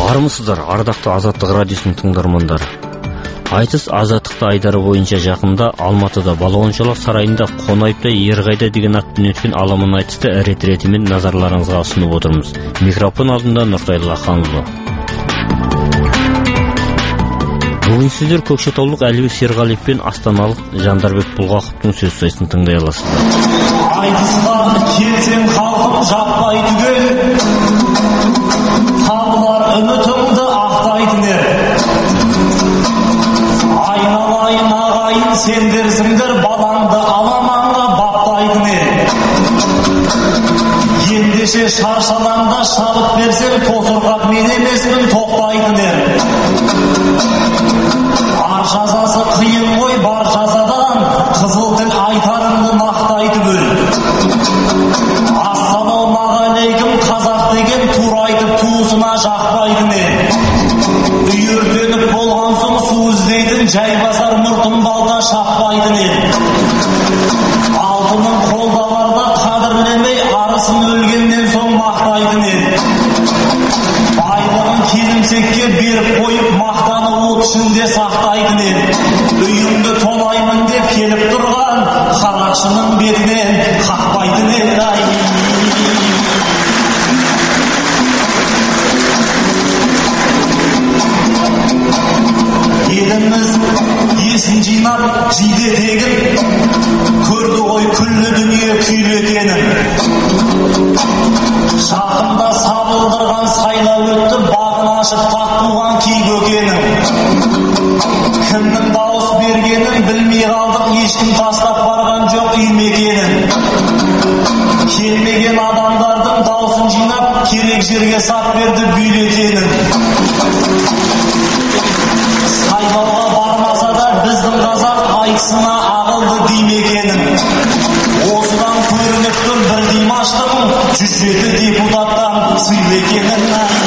Армысыздар, ардақты Азаттық радиосының тыңдармандары. Айтыс Азаттықты айдары бойынша жақында Алматыда Балуан Шолақ сарайында Қонаевта Ерғайда деген атпен өткен аламан айтысты рет-ретімен назарларыңызға ұсынып отырмыз. Микрофон алдында Нұртай Лақанұлы. Бүгін сіздер көкшетаулық Әлібек Серғалиев пен астаналық Жандарбек Бұлғақовтың сөз сайысын тыңдай аласыздар. Айтысқа келсең халқым жаппай түгел, қалдар үмітімді ақтайтын ер. Айналайын ағайын сендерсіңдер, балаңды аламанға баптайтын ер. Ендеше шаршалаңда шабыт берсең, тосырқақ мен емеспін тоқтайтын ер. Ар жазасы қиын ғой бар жазадан, қызыл тіл айтарыңды мақтайды бөл. Ассалаумағалейкум қазақ деген тура айтып туысына жақпайды не. Үйірденіп болған соң су іздейтін жайбасар мұртын балда шаппайды не. Алтының қолда барда қадірлемей арысын өлгеннен соң мақтайды не. Байлығын келімсекке беріп қойып мақтаны от ішінде сақтайды не. Үйімді тонаймын деп келіп тұрған қарақшының бетінен қақпайды не. Еліміз есін жинап жиде тегін, көрді ғой күллі дүние күйлетенін. Жақында сабылдырған сайлау өтті, бағын ашып тақ туған кей көкенің. Кімнің дауыс бергенін білмей қалдық, ешкім тастап барған жоқ үй мекенін. Келмеген адамдардың даусын жинап, керек жерге сап берді бюллетенін. Сайлауға бармаса да біздің қазақ айтысына ағылды деймегенін. Осыдан көрініп тұр бір Димаштың 107 депутаттан сыйлекенін.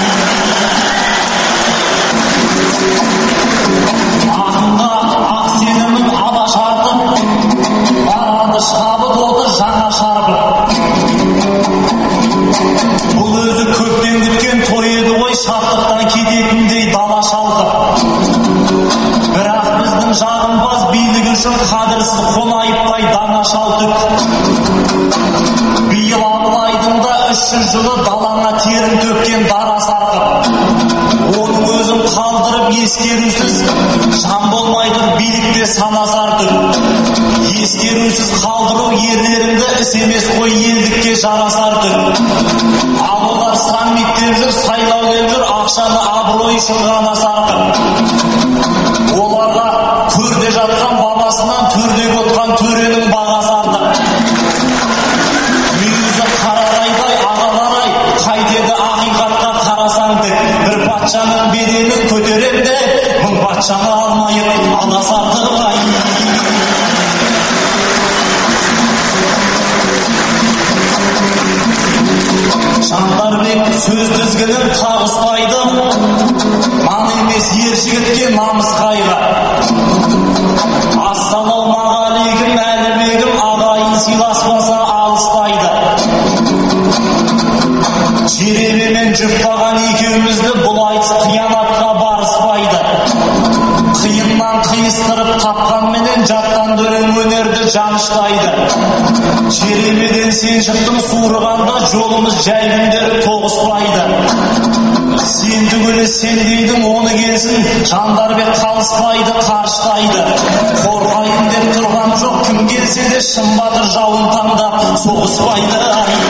Ақынға ақ сенімін алаш артып, барады шабыт оты жаңа шарпып. Бұл өзі көптен күткен той еді ғой, шаттықтан кететіндей дала шалқып. Бірақ біздің жағымпаз билік үшін қадірсіз Қонаевтай дана шалтық. Биыл Абылайдың да 300 жылы далаңа терін төккен дара сарқып. Оның өзін қалдырып ескерусіз, жан болмай тұр билікте санасартып. Ескерусіз қалдыру ерлеріңді іс емес қой, елдікке жарасартып. Ал олар саммиттен жүр, сайлау жүр, ақшаны абырой үшін ғана сарқып. Оларға төрде жатқан бабасынан төрдегі отқан төренің бағасы артық. Мүйізі қарарайдай ағаларай, қайтеді ақиқатқа қарасаң тек. Бір патшаның беделін көтеремде, мың патшаны алмайып аласартық. Жандарбек сөз тізгінін қағыспайды, нан емес ер жігітке намыс қайғы. Ассалаумағалейкум Әлібегім, ағайын сыйласпаса алыстайды. Жеребемен жұптаған екеумізді бұл айтыс қиянатқа барыспайды. Қиыннан қиыстырып тапқанменен жаттан дөрең өнерді жаныштайды. Жеребеден сен шықтың суырғанда жолымыз жай күндері тоғыспайды. Сен түгілі сен дейдің оны келсін, Жандарбек қалыспайды, қарыштайды. Қорқайын деп тұрған жоқ, кім келсе де шын батыр жауын таңдап соғыспайды.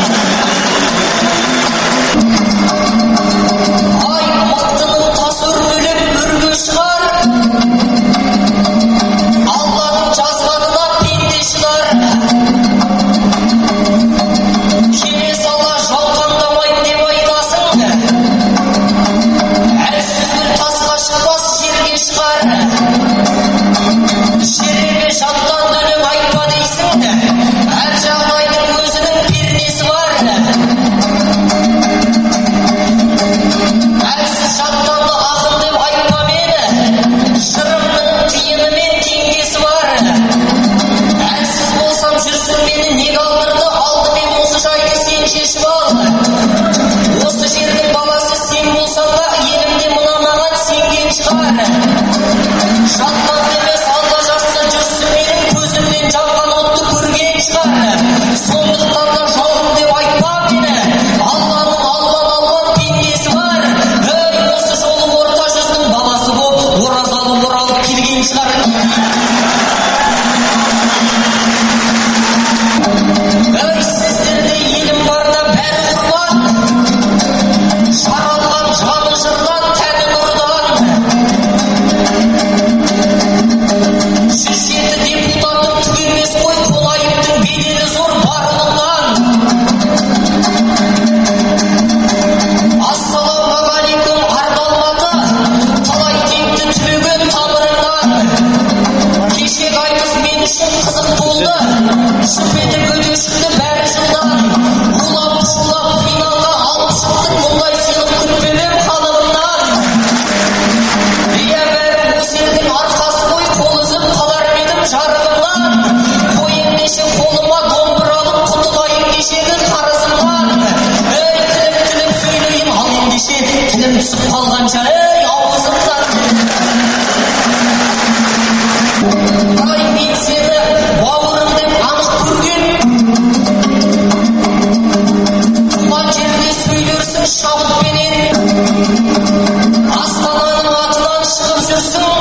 Ай, мықтының тасы үрлеп үрге шығар, Алланың жазғанына пенде шығар. Келе сала жалғандамайды деп айтасың, әлсіздер тасқа шықпас жерге шығар. Жерге жаттан дөрең айтпа дейсің, әр жағдайдың өзінің пердесі бар. Астананың атынан шығып жүрсің,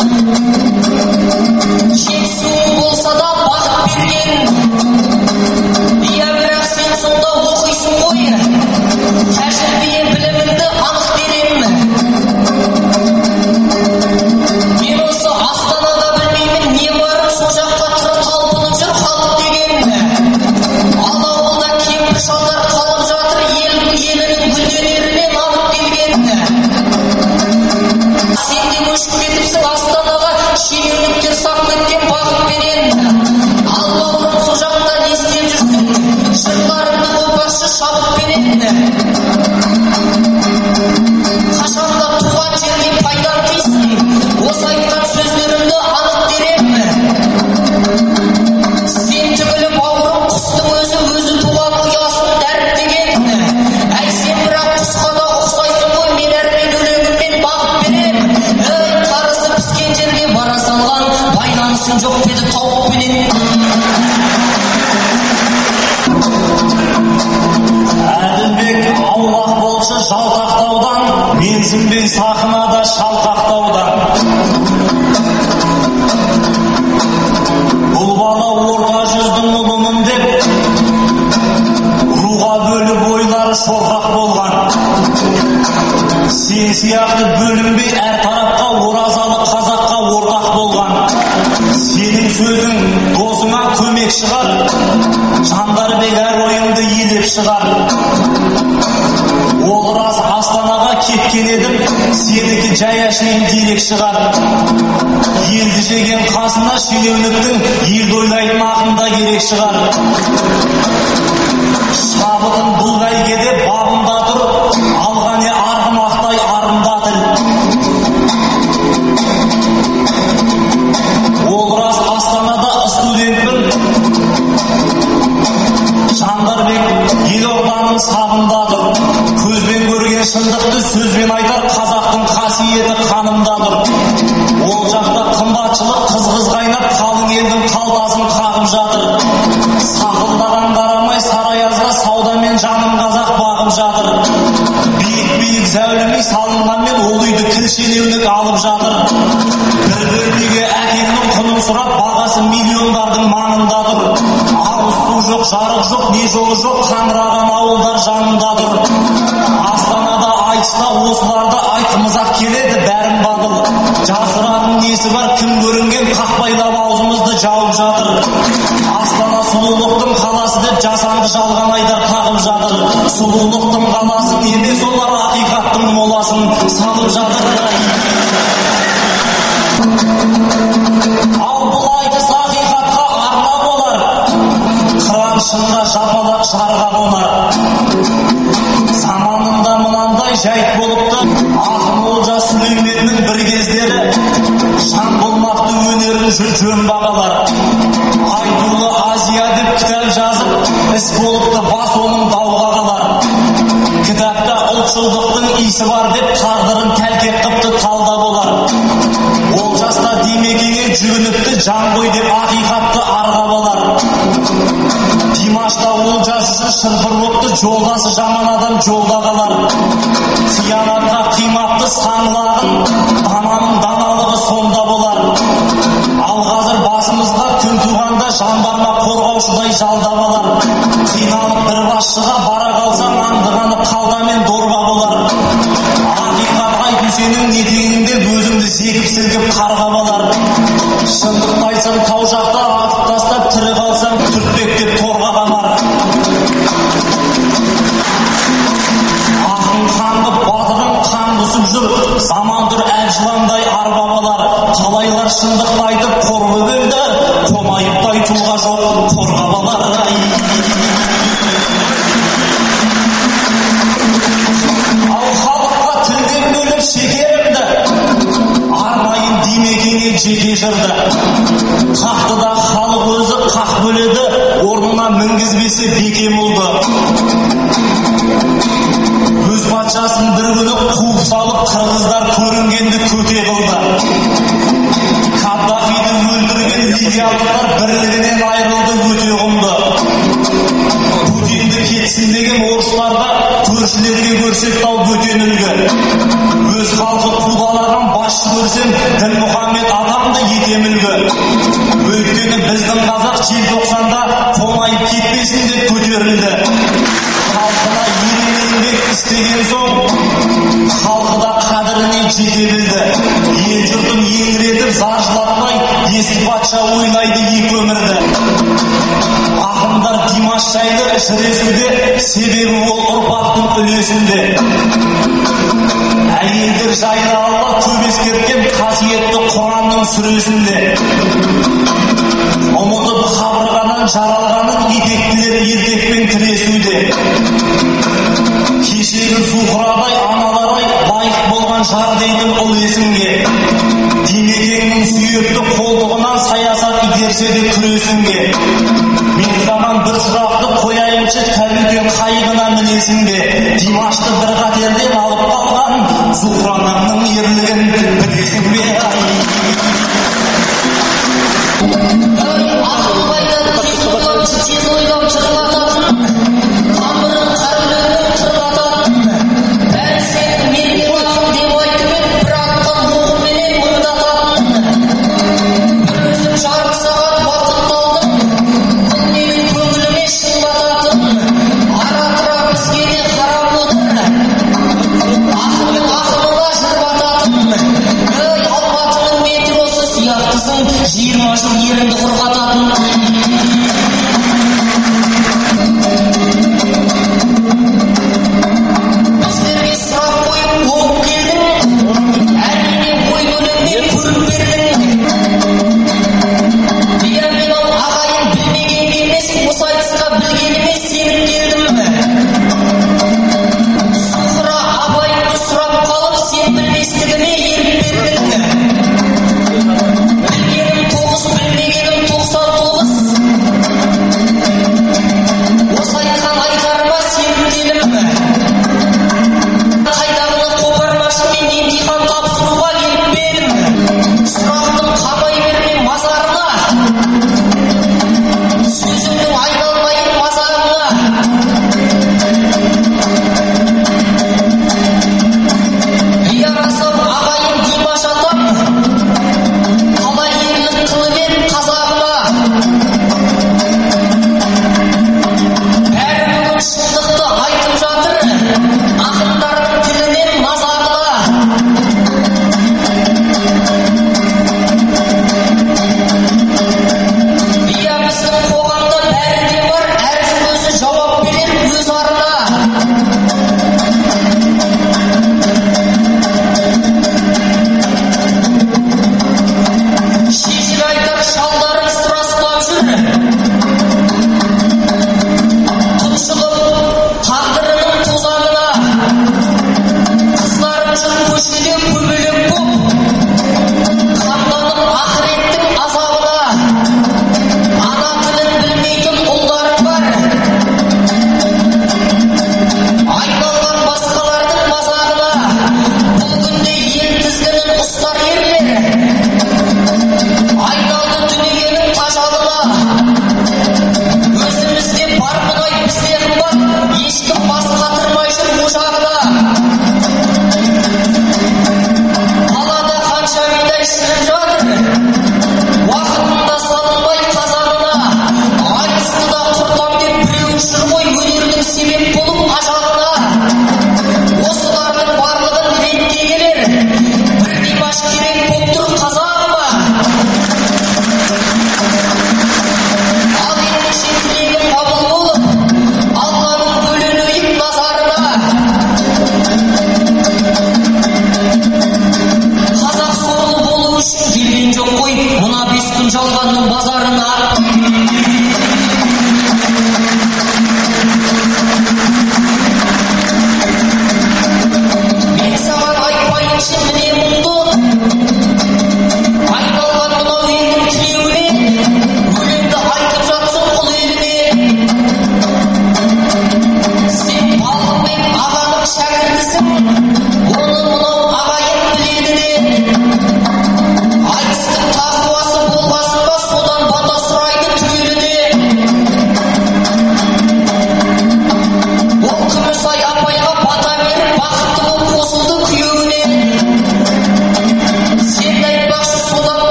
жетісуың болса да бақыт берген. Иә, бірақ сен сонда оқисың ғой, тәжірибе біліміңді анық берем. Мен осы Астанада білмеймін, не барып сол жаққа тұрып талпынып жүр халық деген. Ал ауылда кемпір шалдар қалып жатыр, елінің гүлденерінен алып келген. Сен де көшіп кетіпсің Астанаға, шенеуніктер сап кеткен бақыт берен. Ал бауырым сол жақта не істеп жүрсің, жырларыңды опасы шабыт берен. Қашанда туған жерге пайдан тисің, осы айтқан сөздерімді анық дерем. Сен түгілі бауырым құстың өзі туған ұясын дәріптеген. Әй сен бірақ құсқа да ұқсайсың ғой, мен әрмен өлеңіммен бағып берем. Ей қарысы піскен жерге бара салған, байланысың жоқ деді тауықпенен. Әділбек аулақ болшы жалтақтаудан, менсінбек сахнада шалқақтаудан. Бұл бала орта жүздің ұлымын деп, руға бөліп ойлары шорқақ болған. Сен сияқты бөлінбей әр тарапқа оразалы қазаққа ортақ болған. Сенің сөзің досыңа көмек шығар, Жандарбек әр ойыңды елеп шығар. Ол рас Астанаға кеткен едім, сенікі жай әшейін дерек шығар. Елді жеген қасына шенеуніктің елді ойлайтын ақында керек шығар. Шабытын бұл бәйгеде бабында тұр, алғане арғымақтай арында тіл. Ол рас Астанада студентпін, Жандарбек елорданың сабындаdır. Көзбен көрген шындықты сөзбен айтар, қазақтың қасиеті қанымдаdır. Ол жақта қымбатшылық қыз қайнап, қалың елдің қалтасын қағып жатыр. Сақылдаған қарамай сарайазға саудамен жаным қазақ бағып жатыр. Биік зәулімей салынғанмен ол үйді кілшенеунік алып жатыр. Бір бөлмеге әкемнің құнын сұрап, бағасы миллиондардың маңындаdır. Ауыз су жоқ, жарық жоқ, не жолы жоқ, қаңыраған ауылдар жанындаdır. Астанада айтыста осыларды айтқымыз-ақ келеді, бәрін бабыл. Жасыратын несі бар, кім көрінген қақпайлап аузымызды жауып жатыр. Астана сұлулықтың қаласы деп жасанды жалған айдар тағып жатыр. Сұлулықтың қаласын емес, олар ақиқаттың моласын салып жатыр. Ал бұл айтыс ақиқатқа арна болар, қыран шынға жапалақ жарға қонар. Заманында мынандай жайт болыпты, ақын Олжас Сүлейменнің бір кездері жан болмақты өнерін жөн бағалар. Айтулы Азия деп кітап жазып, іс болыпты бас оның дауға қалар. Кітапта ұлтшылдықтың иісі бар деп тағдырын тәлкек қыпты талда болар. Ол жаста Димекеңе жүгініпті, жан ғой деп ақиқатты арға болар. Димашта Олжас үшін шырпыр бопты, жолдасы жаман адам жолда қалар. Қиянатқа қимапты саңлағын, дананың даналығы сонда болар. Ал қазір басымызға күн туғанда жан барма қорғаушыдай жалдап алар. Қиналып бір басшыға бара қалсам, аңдығаны қалдамен дорба болар. Ақиқат айту сенің етегіңде өзіңді зекіп сілкіп қарғап алар. Шындықты айтсам тау жақта атып тастап, тірі қалсам түртпектеп торға қамар. Ақын қаңғып батырын қан бұсып жүр, заман тұр әр жыландай арбабалар. Талайлар шындықты айтып қорғы бөлді, қонайыптай тұлға жоқ қорғабалар. Ал халыққа тілден бөліп шекерімді, арнайын Димекеңе жеке жырды. Хақты да халық өзі қақ бөледі, орнына мінгізбесе бекем ұлды. Өз патшасын бір күні қуып салып, қырғыздар көрінгенді көте қылды. Каддафиді өлтірген ливиялықтар бірлігінен айырылды, өте құмды. Путинді кетсін деген орыстарға көршілерге ертегі көрсек тау бөтен үлгі. Өз халқы тұлғалаған басшы көрсем, Ділмұхаммед атамды етем үлгі. Өйткені біздің қазақ желтоқсанда қоңайып кетпесін деп көтерілді. Халқына ерен еңбек істеген соң, халқы да қадіріне жете білді. Ел жұртын еңіретіп зар жылатпай, есіл патша ойнайды екі өмірді. Ақындар Димаш жайлы жыр себебі ол ұрпақтың үлесінде. Әйелдер жайлы Алла көп ескерткен қасиетті Құранның сүресінде. Ұмытып қабырғадан жаралғанын етектілер ертекпен тіресуде. Кешегі Зухрадай аналарай лайық болған жар дейтін ұл есімге. Димекеңнің сүйекті қолтығынан саясат итерсе де күресінге. Мен заман бір сұрақты қояйыншы, тәуекел қайығына мінесінге. Димашты бір қатерден алып қалған Зухранамның ерлігін білесің бе?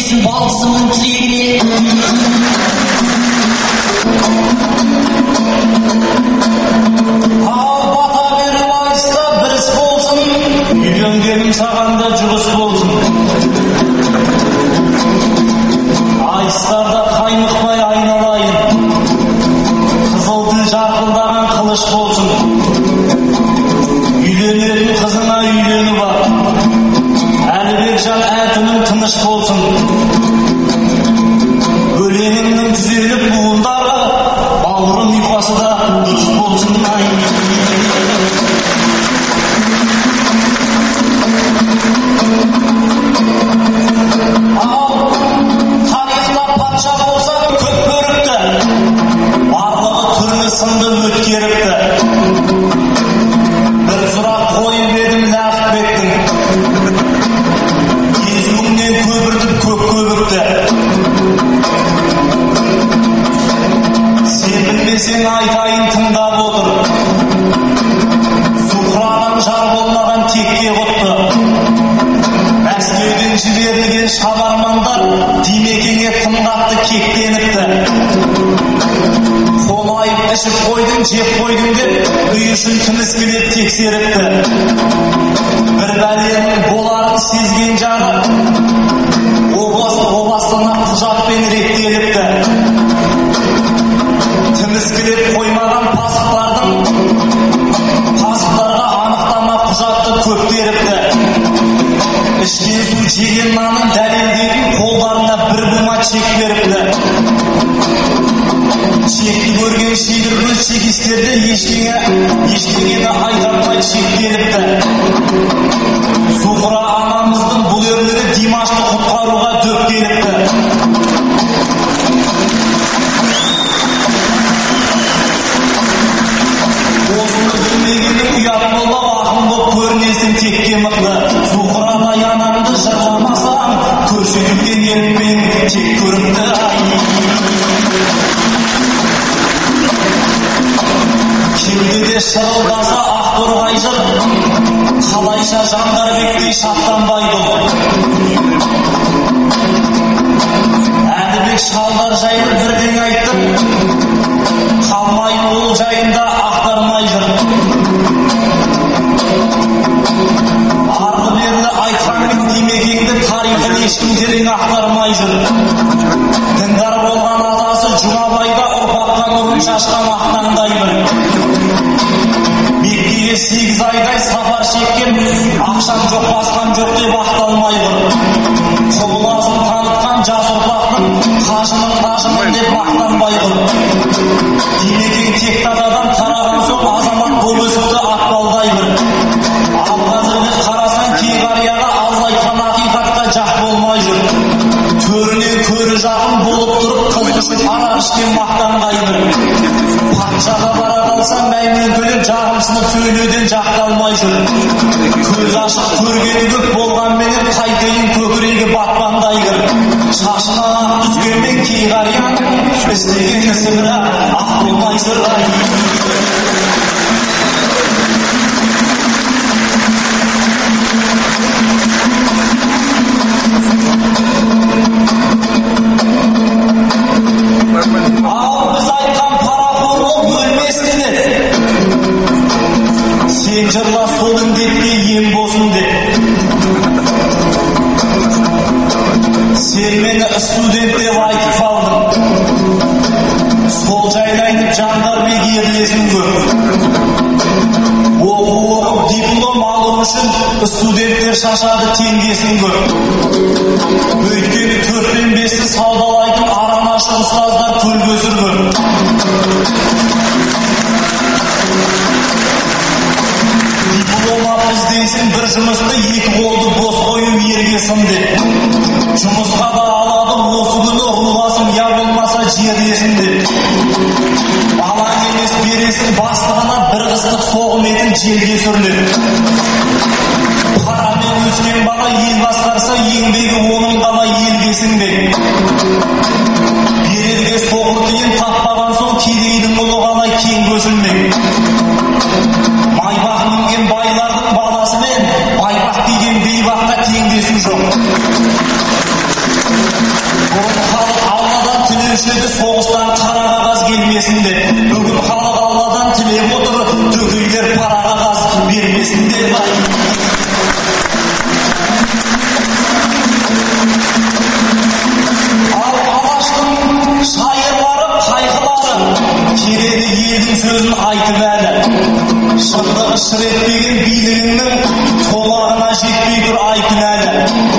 жетсін балқызымның тілегіне. Ал бата беріп айтыста бір іс болсын, үйленгенім саған да жұғыс болсын. Айтыстарда қаймықпай айналайын, қызыл тіл жарқылдаған қылыш болсын. Үйленетін қызыңа үйлену бар, Әлібекжан әтімің тыныш болсын. Өлеңіңнің түзеліп буындары, бауырым ұйқасы да дұрыс болсын. Ал тарихта патша болса көп көрікті, барлығы түрлі сынды өткеріпті. Бір сұрақ қойып едім Ләқіпбектің, езуіңнен көпіртіп көк көбікті. Сен білмесең айтайын тыңдап отыр, Зухрадан жар болмаған текке құтты. Мәскеуден жіберілген шабармандар Димекеңе тым қатты кектеніпті. Қонайып ішіп қойдың, жеп қойдың деп үй үшін тіміскілеп тексеріпті. Бір бәленің боларын сезген жағы областына құжатпен реттеліпті. Тіміскілеп қоймаған пасықтарға анықтама құжатты көп беріпті. Іштен су жеген нанын дәлелдейтін қолдарына бір бума чек беріпті. Чекті көрген шидіргөз чекистерде ештеңені айтармай чек беріпті. Зухра анамыздың бұл ерлігі Димашты құтқаруға дөп беріпті. Осыны білмегенің ұят болып, ақын болып көрінесің текке мықты. Зухрадай анамды жырламасам, көрсетілген елмен тек көрімді. Кеудеде шырылдаса ақтұрғай жыр, қалайша Жандарбектей шаттанбайды. Әлібек шалдар жайлы бірден айттым, қалмайын ол жайында ақтармай жыр. Арғы берлі айтқанмен Димекеңді тарихын ешкім терең ақтармай жүр. Діндар болған атасы Жұмабайда ұрпаққа нұрын шашқан ақтаңдай бір. Меккеге 8 айдай сапар шеккен, ақшам жоқ басқан жоқ деп ақталмай бір. Құбыласын танытқан жас ұрпақтың қажының тажымын деп мақтанбай бір. Димекең тек тададан тараған соң азамат болып өсіпті атпалдай бір. Ал қазіргі қарасан кей қарияға аз айтқан ақиқатқа жақ болмай жүр. Төрінен көрі жақын болып тұрып қыз үшін арақ ішкен мақтанғай бір. Патшаға бара қалса мәймөңкелеп жағымсынып сөйлеуден жақталмай жүр. Көз ашық көргені көп болғанменен қайтейін көкірегі батпандай кір. Шашына ақ түскенмен кей қарияның істеген ісі бірақ ақ болмай жүр. Ал біз айтқан парақор ол өлмес деді. Сен жырла сол індетке ем болсын деп. Сен мені студент деп айтып алдың. Сол жайлайынып Жандарбек ерлесін көп. Оқып диплом алу үшін студенттер шашады теңгесін көп. Өйткені 4-5-ті саудалайтын арамашы ұстаздар көл көсір көп. Диплом іздейсің бір жұмысты, 2 қолды бос қою ерге сын деп. Жұмысқа да алады осы күні руласың, я болмаса жерлесін деп. Балаң емес бересің бастығына, бір қыстық соғым етін желге сүрлеп. Парамен өскен бала ел басқарса, еңбегі оның ғана елгесін деп. Берерге соғыр тиын таппаған соң кедейдің ұлы қалай кең көсілмек. Майбақ мінген байлардың баласы мен байбақ деген бейбаққа теңдесу жоқ. жүруші еді соғыстан қара қағаз келмесін деп. Бүгін халық Алладан тілеп отыр, дөкейлер пара қағаз бермесін деп. Ал Алаштың шайырлары, қайқылары келеді елдің сөзін айтып әлі. Шындығы шыр етпеген билігіңнің толарына жетпей тұр айтын әлі.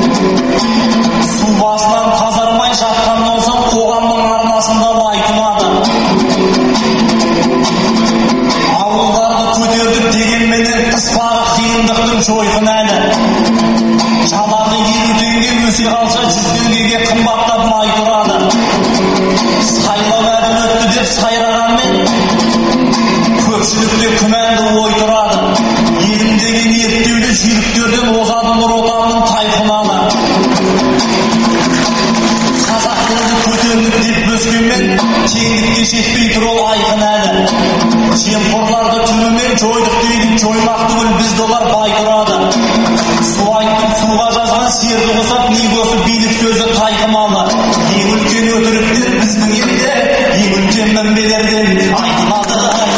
Су басынан тазармай жатқаннан соң қоғамның арнасында лайтымады. Ауылдарды көтердік дегенменен қыспағы қиындықтың жойқын әлі. Жалақы 50 теңге өсе қалса 100 теңгеге қымбаттап май тұрады. Сайлау әділ өтті деп сайрағанмен көпшілікте күмәнді ой тұрады. Елім деген ерттеулі жүйріктерден озады нұр отанның тайқынаны. Қазақ тілді көтеріліп деп бөскенмен теңдікке жетпей тұр ол айқын әлі. Жемқорларды түнімен жойдық дейді, жоймақ түгіл бізді олар бай тұрады. Су айттым суға жазған серді қосап негосы билік сөзі тайқымалы. Ең үлкен өтіріктер біздің елде, ең үлкен мінбелерден айтылады.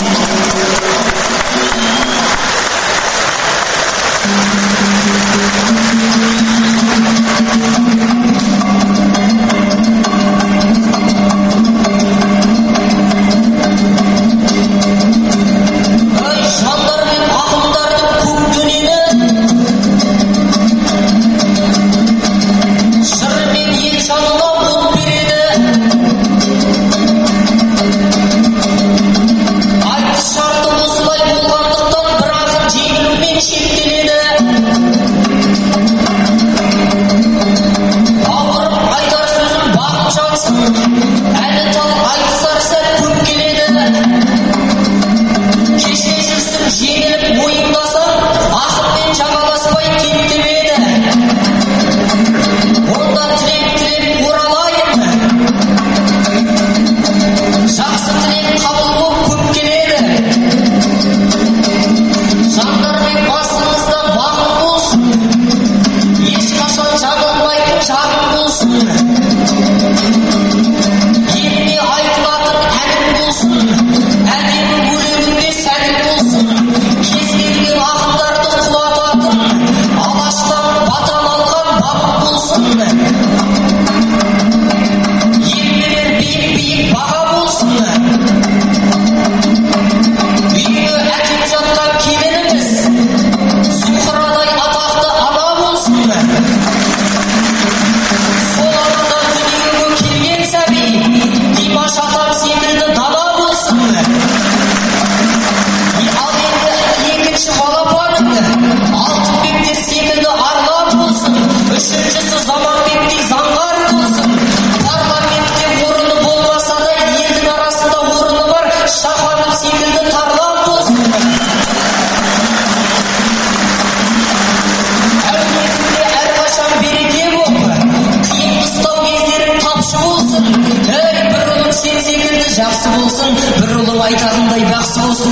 Жақсы болсын, бір ұлым айтатындай бақсы болсын.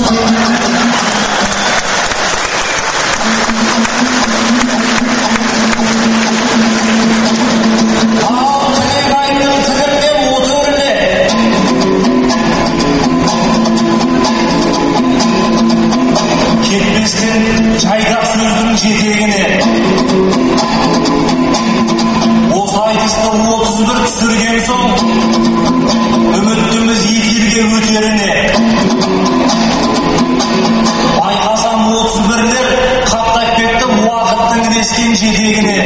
Жайдақ сөздің жетегіне осы айтысты 31 түсірген соң үміттіміз 2 елге өтеріне. Байқасам 31-лер қаптап кетті уақыттың ілескен жетегіне.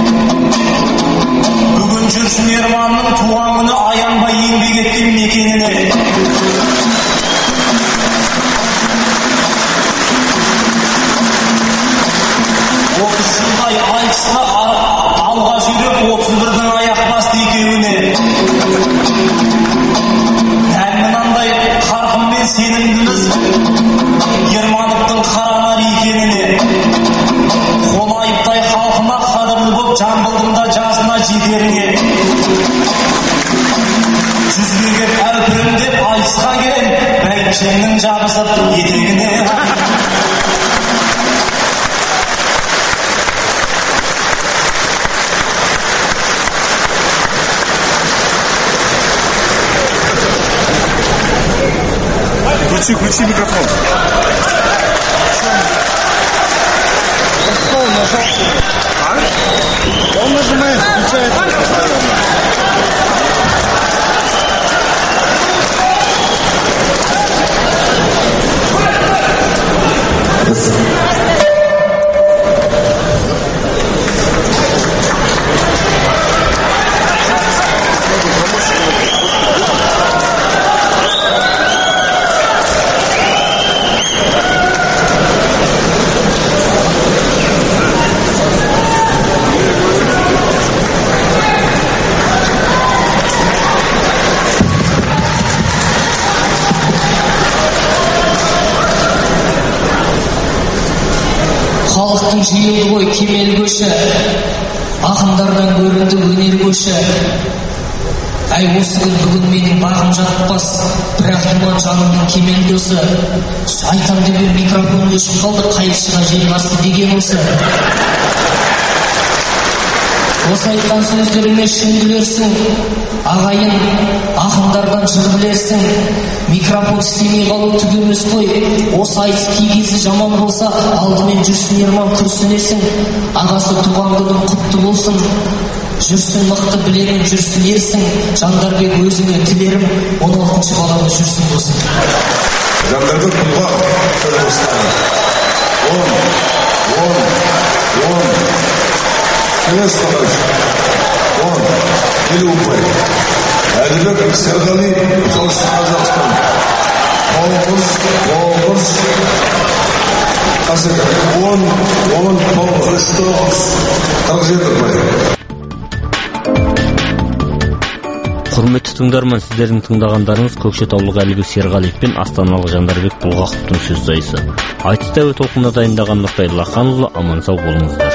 Бүгін жүрсін Ерманның туған күні аянбай еңбек еткен мекеніне. Айтысқа алға жүріп 31-дің аяқ басты екеуіне. Дәл мынандай қарқынмен сенімдіміз Ермановтың қаранар екеніне. Қонайыптай халқыма қадірлі боп Жамбылдың да жасына жетеріне. Жүзге кеп әупірімдеп айтысқа келем, бәйбішемнің жабысып етегіне. Включи микрофон. Он нажимает, включает. Халықтың жиылды ғой кемел көші, ақындардан көрінді өнер көші. Әй осы күн бүгін менің бағым жатпас, бірақ думан жанымның кемел досы. Айтам деп микрофон өшіп қалды, қайықшыға жел асты деген осы. Осы айтқан сөздеріме шын білерсің, ағайын, ақындардан жыр білерсің. Микрофон істемей қалу түк емес қой. Осы айтыс кей кезі жаман болса, алдымен жүрсін ерман күрсінесің. Ағасы туған күнің құтты болсын. Жүрсін мықты білерің, жүрсін ерсің. Жандарбек өзіңе тілерім, 16-шы баланы жүрсін болсын. Жандарбек тұлға сұрғыстан. 10. Келес қалаш. 10. Келу ұпай. Әділбек Серғали, Солтүстік Қазақстан. 9. Қазір 10, 9, 47 ұпай. Құрметті тыңдарман, сіздердің тыңдағандарыңыз көкшетаулық Әлібек Серғалиев пен астаналық Жандарбек Бұлғақовтың сөз сайысы. Айтыс тәуе толқынына дайындаған Нұртай Лақанұлы, аман сау болыңыздар.